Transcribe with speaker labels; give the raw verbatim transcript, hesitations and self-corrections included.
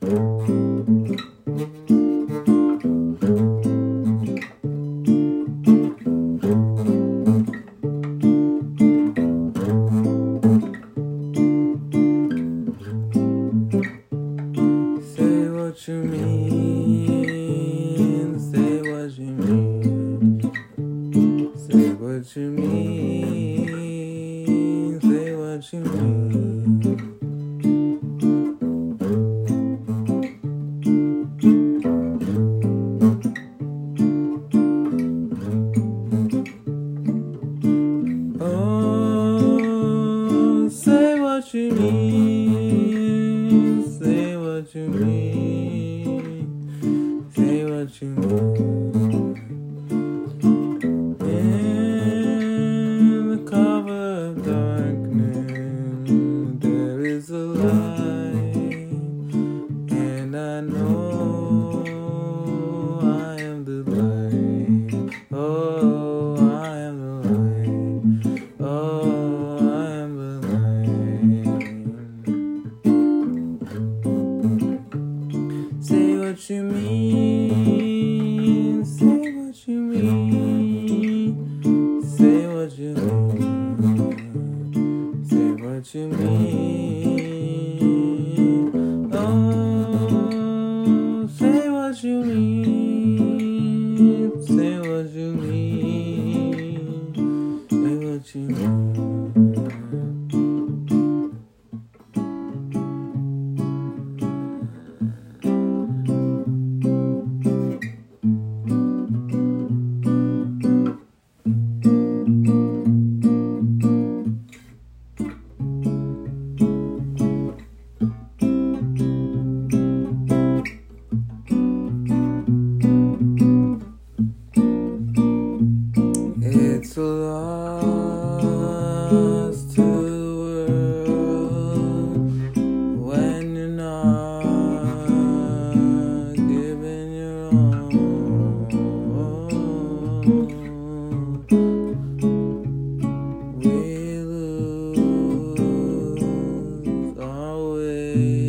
Speaker 1: What you mean, say what you mean, say what you mean, say what you mean. Oh, say what you mean, say what you mean, say what you mean. In the cover of darkness, there is a light, and I know I am the light. Oh, I am the light. Oh, I am the light. Say what you mean, say what you mean, say what you mean, say what you mean. Oh, say what you mean, say what you mean, say what you mean. It's a loss to the world when you're not giving your all. We lose our way.